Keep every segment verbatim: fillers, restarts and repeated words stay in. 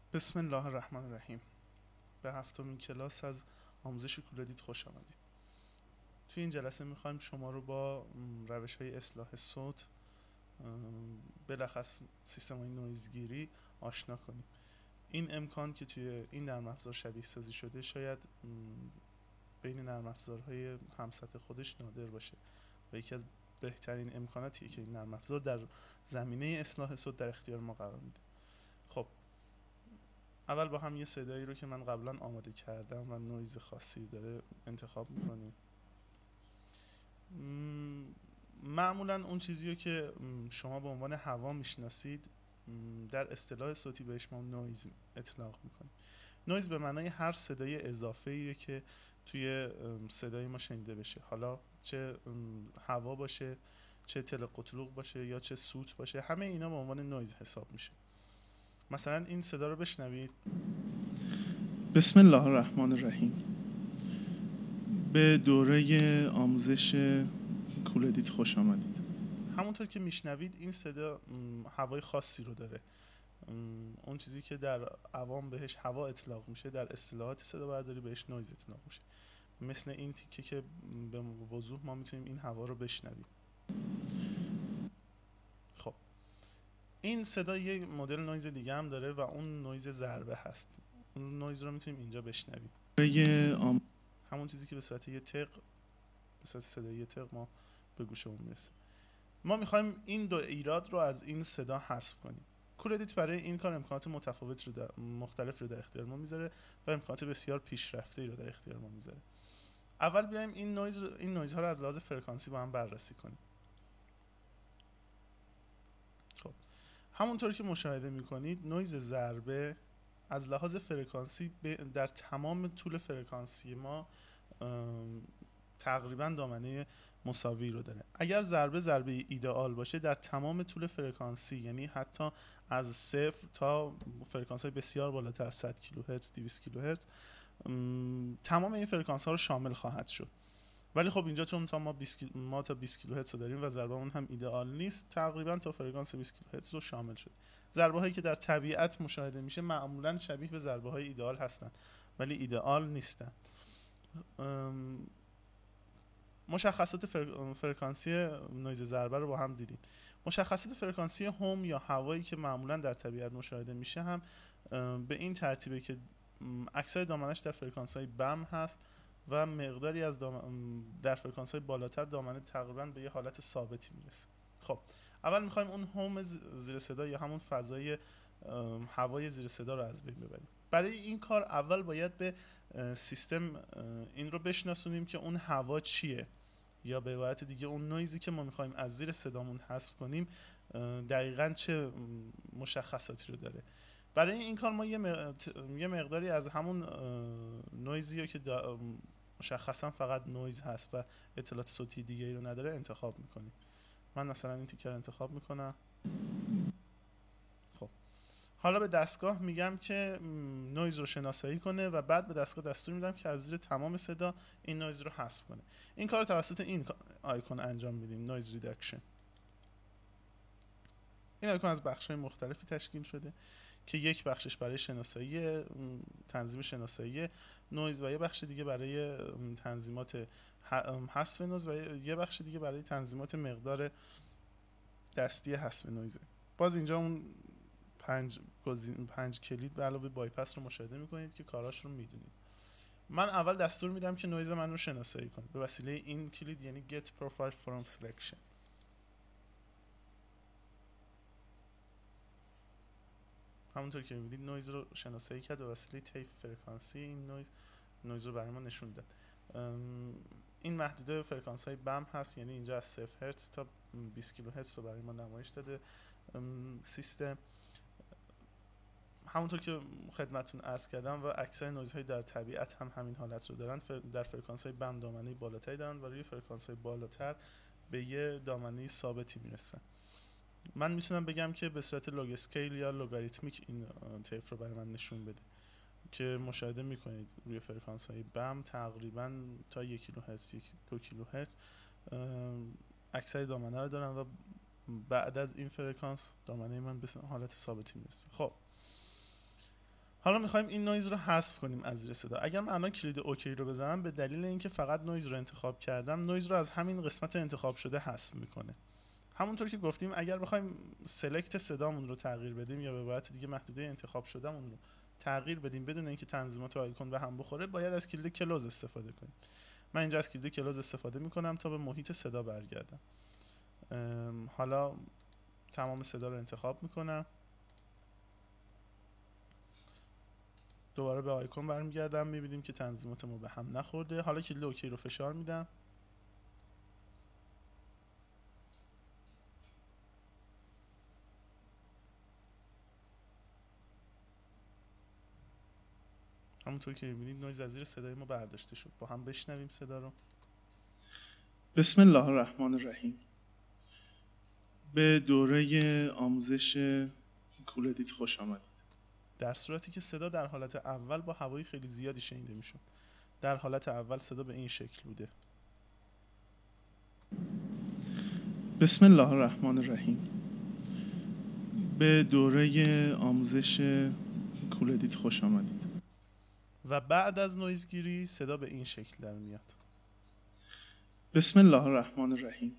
بسم الله الرحمن الرحیم. به هفتمین کلاس از آموزش کولدیت خوش آمدید. توی این جلسه میخوایم شما رو با روش های اصلاح صوت، بلخص سیستم های نویزگیری آشنا کنیم. این امکان که توی این نرم افزار شبیه سازی شده شاید بین نرم افزارهای همسط خودش نادر باشه و یکی از بهترین امکاناتیه که این نرم افزار در زمینه اصلاح صوت در اختیار ما قرار میده. خب اول با هم یه صدایی رو که من قبلا آماده کردم و نویز خاصی داره انتخاب میکنیم. معمولا اون چیزی رو که شما به عنوان هوا میشناسید در اصطلاح صوتی بهش ما نویز اطلاق میکنیم. نویز به معنای هر صدای اضافه‌ایه که توی صدای ما شنیده بشه، حالا چه هوا باشه، چه تل قطلوق باشه یا چه سوت باشه، همه اینا به عنوان نویز حساب میشه. مثلا این صدا رو بشنوید. بسم الله الرحمن الرحیم. به دوره آموزش کولدیت خوش آمدید. همونطور که میشنوید این صدا هوای خاصی رو داره. اون چیزی که در عوام بهش هوا اطلاق میشه در اصطلاحات صدا برداری بهش نویز اطلاق میشه. مثل این تیکه که به وضوح ما میتونیم این هوا رو بشنویم. خب این صدا یک مدل نویز دیگه هم داره و اون نویز ضربه هست. اون نویز رو میتونیم اینجا بشنویم. همون چیزی که به صورت یه تق، به صورت صدای یه تق ما به گوشمون میرسه. ما میخوایم این دو ایراد رو از این صدا حذف کنیم. کولدیت برای این کار امکانات متفاوت رو در مختلف رو در اختیار ما میذاره و امکانات بسیار پیشرفته رو در اختیار ما میذاره. اول بیایم این نویز رو، این نویزها رو از لحاظ فرکانسی با هم بررسی کنیم. خب همونطور که مشاهده میکنید نویز ضربه از لحاظ فرکانسی در تمام طول فرکانسی ما تقریبا دامنه مساوی رو داره. اگر ضربه ضربه ایدئال باشه در تمام طول فرکانسی، یعنی حتی از صفر تا فرکانس های بسیار بالاتر از صد کیلوهرتز، دویست کیلوهرتز، تمام این فرکانس ها رو شامل خواهد شد. ولی خب اینجا چون تا ما بیست ما تا بیست کیلوهرتز داریم و ضربه اون هم ایدئال نیست، تقریبا تا فرکانس بیست کیلوهرتز رو شامل شد. ضربه هایی که در طبیعت مشاهده میشه معمولا شبیه به ضربه های ایدئال هستند ولی ایدئال نیستن. مشخصات فرکانسی نویز ضربه رو با هم دیدیم. مشخصات فرکانسی هوم یا هوایی که معمولا در طبیعت مشاهده میشه هم به این ترتیبه که اکثر دامنش در فرکانس‌های بم هست و مقداری از در فرکانس‌های بالاتر دامنه تقریبا به یه حالت ثابتی میرسه. خب اول میخوایم اون هوم زیر صدا یا همون فضای هوای زیر صدا رو از بین ببریم. برای این کار اول باید به سیستم این رو بشناسونیم که اون هوا چیه، یا به عبارت دیگه اون نویزی که ما میخوایم از زیر صدامون حذف کنیم دقیقاً چه مشخصاتی رو داره. برای این کار ما یه مقداری از همون نویزی که مشخصاً فقط نویز هست و اطلاعات صوتی دیگه رو نداره انتخاب میکنیم. من مثلا این تیکر انتخاب میکنم. خب حالا به دستگاه میگم که نویز رو شناسایی کنه و بعد به دستگاه دستور میدم که از زیر تمام صدا این نویز رو حذف کنه. این کار توسط این آیکون انجام میدیم، نویز ریداکشن. این آیکون از بخش‌های مختلفی تشکیل شده که یک بخشش برای شناسایی تنظیم شناسایی نویز و یه بخش دیگه برای تنظیمات حذف نویز و یه بخش دیگه برای تنظیمات مقدار دستی حذف نویزه. باز اینجا اون پنج گزینه پنج کلید به علاوه بایپاس رو مشاهده میکنید که کاراش رو میدونید. من اول دستور میدم که نویز من رو شناسایی کنه به وسیله این کلید، یعنی get profile from selection. همونطور که میبینید نویز رو شناسایی کرد و وسیله طیف فرکانسی این نویز نویز رو برای ما نشون داد. این محدوده فرکانس های بم هست، یعنی اینجا از صفر هرتز تا بیست کیلوهرتز رو برای ما نمایش داده سیستم. همونطور که خدمتتون عرض کردم و اکثر نویزهای در طبیعت هم همین حالت رو دارن، در فرکانس های بم دامنه بالاتری دارن و روی فرکانس های بالاتر به یه دامنه ثابتی میرسن. من میتونم بگم که به صورت لوگ اسکیل یا لوگاریتمیک این طیف رو برای من نشون بده که مشاهده میکنید روی فرکانس های بم تقریبا تا یک کیلوهرتز، یک دو کیلوهرتز اکثر دامنه رو دارن و بعد از این فرکانس دامنه من به حالت ثابتی میرسه. خب حالا میخوایم این نویز رو حذف کنیم از زیر صدا. اگر من الان کلید اوکی رو بزنم، به دلیل اینکه فقط نویز رو انتخاب کردم، نویز رو از همین قسمت انتخاب شده حذف میکنه. همونطور که گفتیم اگر بخوایم سلکت صدامون رو تغییر بدیم یا به عبارت دیگه محدوده انتخاب شدهمون رو تغییر بدیم بدون اینکه تنظیمات آیکون به هم بخوره، باید از کلید کلوز استفاده کنیم. من اینجا از کلید کلوز استفاده میکنم تا به محیط صدا برگردم. حالا تمام صدا رو انتخاب میکنم، دوباره به آیکون برمیگردم، میبینیم که تنظیمات ما به هم نخورده. حالا کلید اوکی رو فشار میدم، همونطور که میبینید نویز از زیر صدای ما برداشته شد. با هم بشنویم صدا رو. بسم الله الرحمن الرحیم. به دوره آموزش کولدیت خوش آمدید. در صورتی که صدا در حالت اول با هوای خیلی زیادی شنیده میشد. در حالت اول صدا به این شکل بوده. بسم الله الرحمن الرحیم. به دوره آموزش کولدیت خوش آمدید. و بعد از نویزگیری صدا به این شکل در میاد. بسم الله الرحمن الرحیم.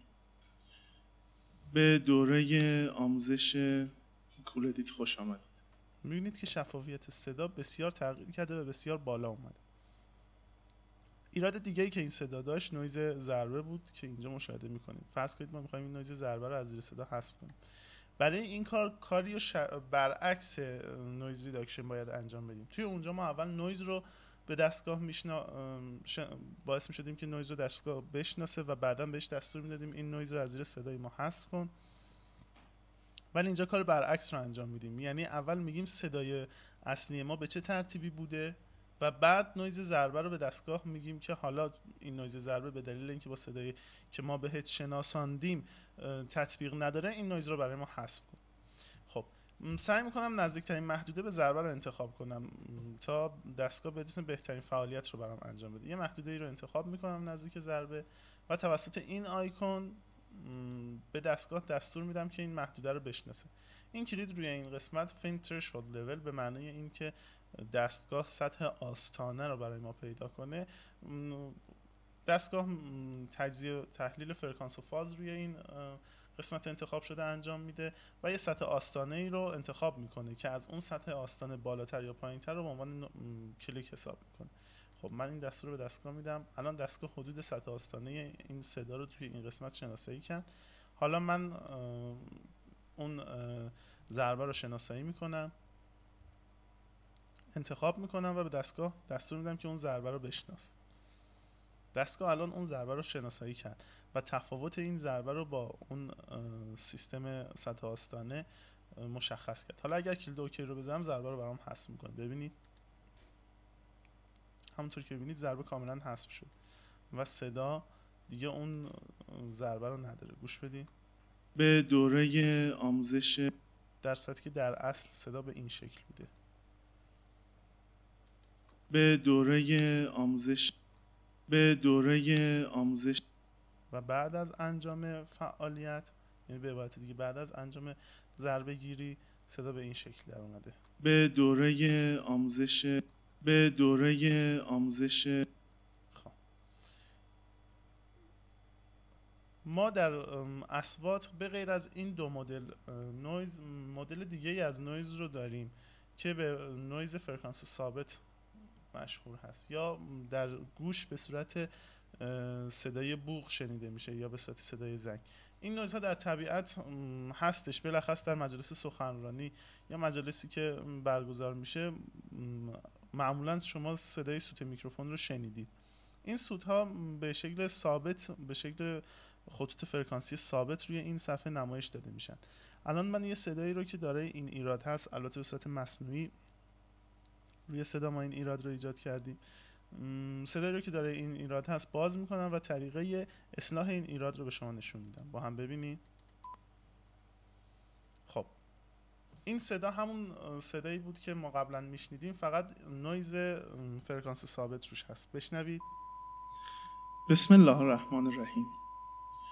به دوره آموزش کولدیت خوش آمدید. میبینید که شفافیت صدا بسیار تغییر کرده و بسیار بالا اومده. ایراد دیگه‌ای که این صدا داشت نویز ضربه بود که اینجا مشاهده میکنید. فرض کنید ما میخوایم این نویز ضربه رو از زیر صدا حذف کنیم. برای این کار کاری ش... برعکس نویز ریداکشن باید انجام بدیم. توی اونجا ما اول نویز رو به دستگاه میشنا ش... باعث میشدیم که نویز رو دستگاه بشناسه و بعدا بهش دستور میدادیم این نویز رو از زیر صدای ما حذف کن. ولی اینجا کار برعکس رو انجام میدیم، یعنی اول میگیم صدای اصلی ما به چه ترتیبی بوده و بعد نویز ضربه رو به دستگاه میگیم که حالا این نویز ضربه به دلیل اینکه با صدایی که ما بهت شناساندیم تطبیق نداره، این نویز رو برای ما حذف کن. خب سعی میکنم نزدیکترین محدوده به ضربه رو انتخاب کنم تا دستگاه بتونه بهترین فعالیت رو برام انجام بده. یه محدوده ای رو انتخاب میکنم نزدیک ضربه و توسط این آیکون به دستگاه دستور میدم که این محدوده رو بشناسه. این کلید روی این قسمت فین ترشولد لول به معنی این که دستگاه سطح آستانه رو برای ما پیدا کنه. دستگاه تجزیه تحلیل فرکانس و فاز روی این قسمت انتخاب شده انجام میده و یه سطح آستانه ای رو انتخاب میکنه که از اون سطح آستانه بالاتر یا پایینتر رو به عنوان کلیک حساب میکنه. خب من این دستور رو به دستگاه میدم. الان دستگاه حدود سطح آستانه این صدا رو توی این قسمت شناسایی کرد. حالا من اون ضربه رو شناسایی میکنم، انتخاب میکنم و به دستگاه دستور میدم که اون ضربه رو بشناس. دستگاه الان اون ضربه رو شناسایی کرد و تفاوت این ضربه رو با اون سیستم سطح آستانه مشخص کرد. حالا اگر کلید اوکی رو بزنم ضربه رو برام حذف میکنه. ببینید همونطور که ببینید ضربه کاملا حذف شد و صدا دیگه اون ضربه رو نداره. گوش بدید. به دوره آموزش در صورتی که در اصل صدا به این شکل بوده. به دوره آموزش به دوره آموزش و بعد از انجام فعالیت، یعنی به عبارت دیگه بعد از انجام ضربه گیری صدا به این شکل در اومده. به دوره آموزش به دوره آموزش خب ما در اصوات به غیر از این دو مدل نویز، مدل دیگه ای از نویز رو داریم که به نویز فرکانس ثابت مشهور هست یا در گوش به صورت صدای بوق شنیده میشه یا به صورت صدای زنگ. این نویزها در طبیعت هستش، بلخص در مجالس سخنرانی یا مجالسی که برگزار میشه معمولا شما صدای سوت میکروفون رو شنیدید. این سوت‌ها به شکل ثابت، به شکل خطوط فرکانسی ثابت روی این صفحه نمایش داده میشن. الان من یه صدایی رو که داره این ایراد هست، البته به صورت مصنوعی روی صدا ما این ایراد رو ایجاد کردیم، صدایی رو که داره این ایراد هست باز میکنم و طریقه اصلاح این ایراد رو به شما نشون میدم. با هم ببینید. خب این صدا همون صدایی بود که ما قبلا میشنیدیم، فقط نویز فرکانس ثابت روش هست. بشنوید. بسم الله الرحمن الرحیم.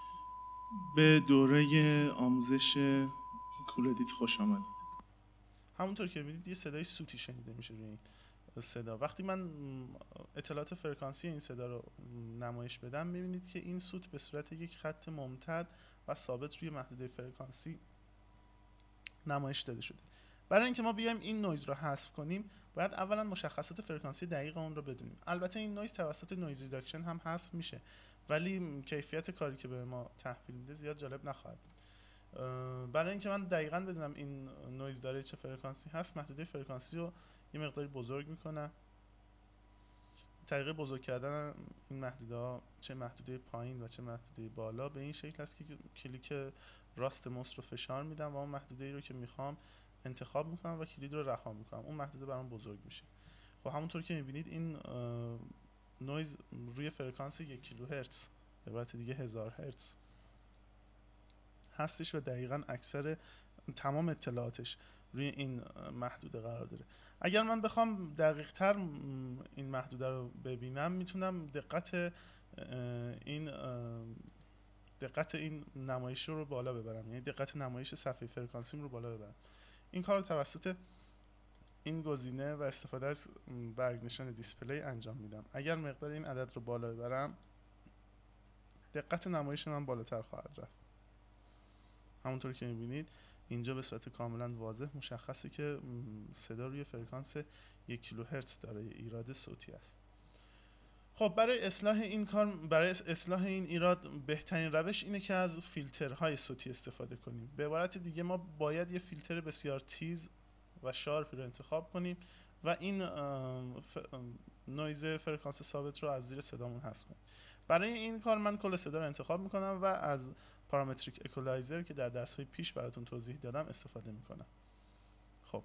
به دوره آموزش کولدیت خوش آمدید. همونطور که می‌بینید یه صدای سوتی شنیده میشه روی این صدا. وقتی من اطلاعات فرکانسی این صدا رو نمایش بدم می‌بینید که این سوت به صورت یک خط ممتد و ثابت روی محدوده فرکانسی نمایش داده شده. برای اینکه ما بیایم این نویز رو حذف کنیم باید اولا مشخصات فرکانسی دقیق اون رو بدونیم. البته این نویز توسط نویز ریداکشن هم حذف میشه ولی کیفیت کاری که به ما تحویل میده زیاد جالب نخواهد بود. برای اینکه من دقیقاً بدونم این نویز داره چه فرکانسی هست محدوده فرکانسی رو یه مقداری بزرگ میکنم. طریق بزرگ کردن این محدوده ها چه محدوده پایین و چه محدوده بالا به این شکل است که کلیک راست موس رو فشار میدم و اون محدوده ای رو که میخوام انتخاب میکنم و کلید رو رها میکنم. اون محدوده برام بزرگ میشه. خب همونطور که میبینید این نویز روی فرکانس یک کیلوهرتز به عبارت دیگه هزار هرتز هستش و دقیقاً اکثر تمام اطلاعاتش روی این محدوده قرار داره. اگر من بخوام دقیق تر این محدوده رو ببینم میتونم دقت این دقت این نمایش رو بالا ببرم، یعنی دقت نمایش صفحه فرکانسیم رو بالا ببرم. این کار رو توسط این گزینه و استفاده از برگ نشان دیسپلی انجام میدم. اگر مقدار این عدد رو بالا ببرم دقت نمایش من بالاتر خواهد رفت. همونطور که میبینید اینجا به صورت کاملا واضح مشخصه که صدا روی فرکانس یک کیلوهرتز داره، ایراد صوتی است. خب برای اصلاح این کار، برای اصلاح این ایراد بهترین روش اینه که از فیلترهای صوتی استفاده کنیم. به عبارت دیگه ما باید یه فیلتر بسیار تیز و شارپی رو انتخاب کنیم و این ف... نویز فرکانس ثابت رو از زیر صدامون حذف کنیم. برای این کار من کل صدا رو انتخاب میکنم و از پارامتریک اکولایزر که در درس‌های پیش براتون توضیح دادم استفاده میکنم. خب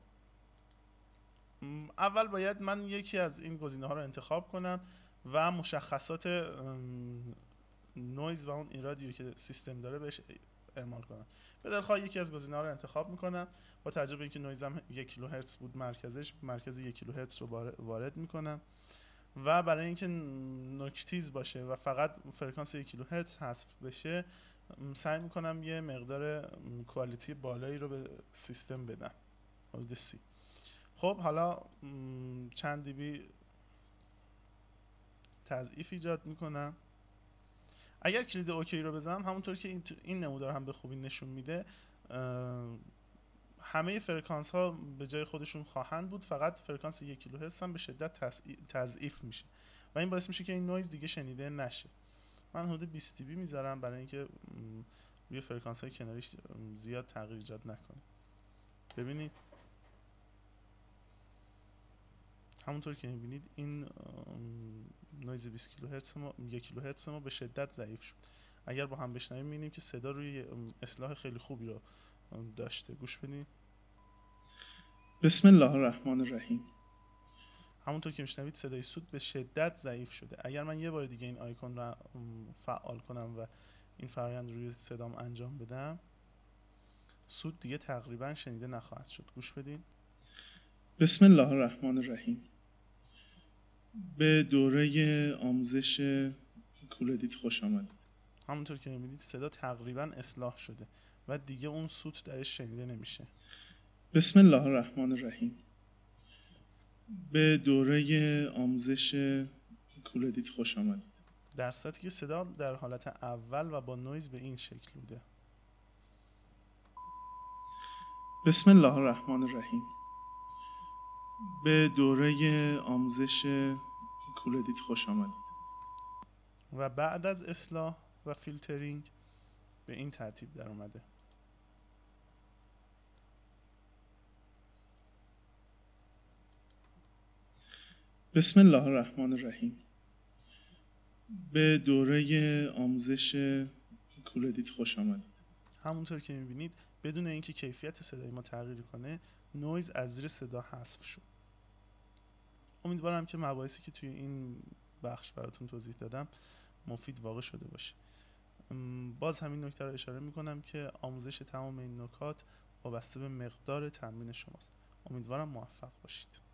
اول باید من یکی از این گزینه ها رو انتخاب کنم و مشخصات نویز و اون ایرادی که سیستم داره بهش اعمال کنم. به دلخواه یکی از گزینه ها رو انتخاب میکنم. با توجه به اینکه نویزم یک کیلوهرتز بود مرکزش مرکز یک کیلوهرتز رو وارد میکنم و برای اینکه نوکتیز باشه و فقط فرکانس یک کیلوهرتز حذف بشه سعی میکنم یه مقدار کوالیتی بالایی رو به سیستم بدم، حدود سی. خب حالا چند دیبی تضعیف ایجاد میکنم. اگر کلید اوکی رو بزنم همونطور که این, این نمودار هم به خوبی نشون میده همه فرکانس ها به جای خودشون خواهند بود، فقط فرکانس یک کیلوهرتز هم به شدت تضعیف میشه و این باعث میشه که این نویز دیگه شنیده نشه. من حدود بیست دی بی میذارم برای اینکه روی فرکانس های کناریش زیاد تغییر ایجاد نکنه. ببینید همونطور که میبینید این نویز بیست کیلوهرتز ما یک کیلوهرتز ما به شدت ضعیف شد. اگر با هم بشنویم میبینیم که صدا روی اصلاح خیلی خوبی رو داشته. گوش بدین. بسم الله الرحمن الرحیم. همونطور که میشنوید صدای سوت به شدت ضعیف شده. اگر من یه بار دیگه این آیکون رو فعال کنم و این فرآیند روی صدام انجام بدم سوت دیگه تقریبا شنیده نخواهد شد. گوش بدین. بسم الله الرحمن الرحیم. به دوره آموزش کولدیت خوش آمدید. همونطور که میبینید صدا تقریبا اصلاح شده و دیگه اون سوت درش شنیده نمیشه. بسم الله الرحمن الرحیم. به دوره آموزش کولدیت خوش آمدید. در صورتی که صدا در حالت اول و با نویز به این شکل بوده. بسم الله الرحمن الرحیم. به دوره آموزش کولدیت خوش آمدید. و بعد از اصلاح و فیلترینگ به این ترتیب در اومده. بسم الله الرحمن الرحیم. به دوره آموزش کولدیت خوش آمدید. همونطور که میبینید بدون اینکه کیفیت صدای ما تغییر کنه نویز از زیر صدا حذف شد. امیدوارم که مباحثی که توی این بخش براتون توضیح دادم مفید واقع شده باشه. باز همین نکته رو اشاره میکنم که آموزش تمام این نکات وابسته به مقدار تمرین شماست. امیدوارم موفق باشید.